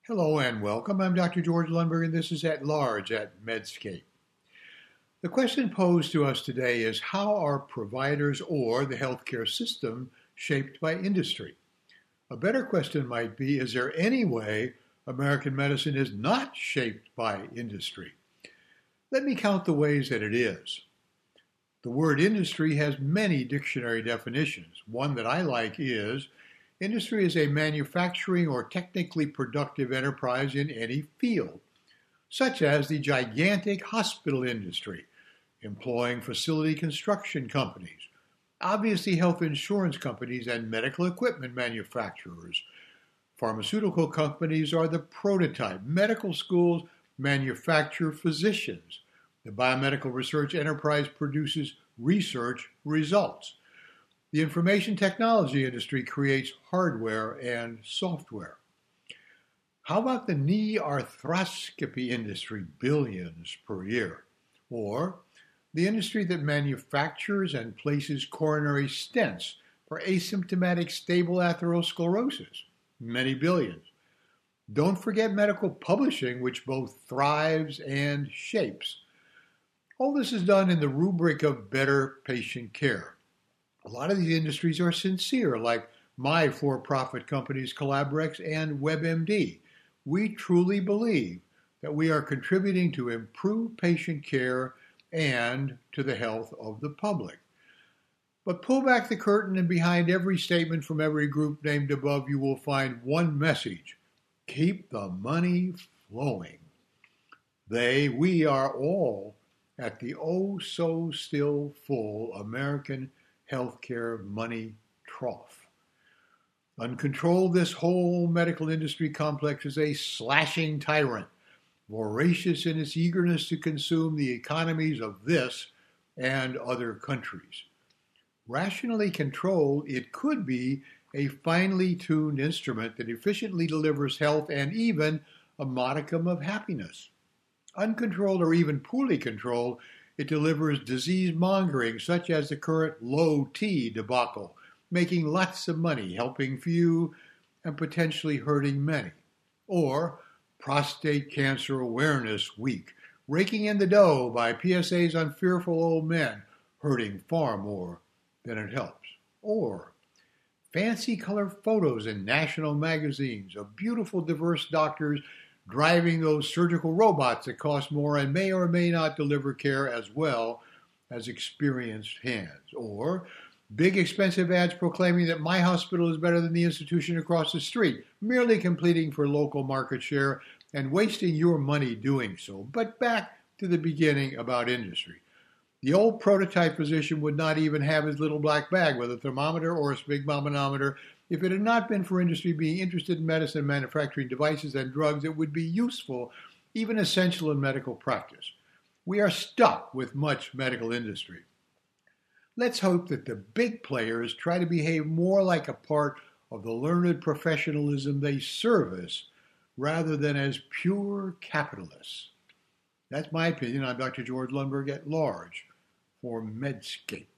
Hello and welcome. I'm Dr. George Lundberg, and this is At Large at Medscape. The question posed to us today is, how are providers or the healthcare system shaped by industry? A better question might be, is there any way American medicine is not shaped by industry? Let me count the ways that it is. The word industry has many dictionary definitions. One that I like is, industry is a manufacturing or technically productive enterprise in any field, such as the gigantic hospital industry, employing facility construction companies, obviously health insurance companies and medical equipment manufacturers. Pharmaceutical companies are the prototype. Medical schools manufacture physicians. The biomedical research enterprise produces research results. The information technology industry creates hardware and software. How about the knee arthroscopy industry, billions per year? Or the industry that manufactures and places coronary stents for asymptomatic stable atherosclerosis, many billions. Don't forget medical publishing, which both thrives and shapes. All this is done in the rubric of better patient care. A lot of these industries are sincere, like my for-profit companies Collabrex and WebMD. We truly believe that we are contributing to improved patient care and to the health of the public. But pull back the curtain, and behind every statement from every group named above, you will find one message: keep the money flowing. We are all at the oh so still full American healthcare money trough. Uncontrolled, this whole medical industry complex is a slashing tyrant, voracious in its eagerness to consume the economies of this and other countries. Rationally controlled, it could be a finely tuned instrument that efficiently delivers health and even a modicum of happiness. Uncontrolled or even poorly controlled, it delivers disease mongering, such as the current low T debacle, making lots of money, helping few, and potentially hurting many. Or Prostate Cancer Awareness Week, raking in the dough by PSAs on fearful old men, hurting far more than it helps. Or fancy color photos in national magazines of beautiful, diverse doctors driving those surgical robots that cost more and may or may not deliver care as well as experienced hands. Or big expensive ads proclaiming that my hospital is better than the institution across the street, merely completing for local market share and wasting your money doing so. But back to the beginning about industry. The old prototype physician would not even have his little black bag with a thermometer or a sphygmomanometer if it had not been for industry being interested in medicine and manufacturing devices and drugs that would be useful, even essential in medical practice. We are stuck with much medical industry. Let's hope that the big players try to behave more like a part of the learned professionalism they service rather than as pure capitalists. That's my opinion. I'm Dr. George Lundberg at Large for Medscape.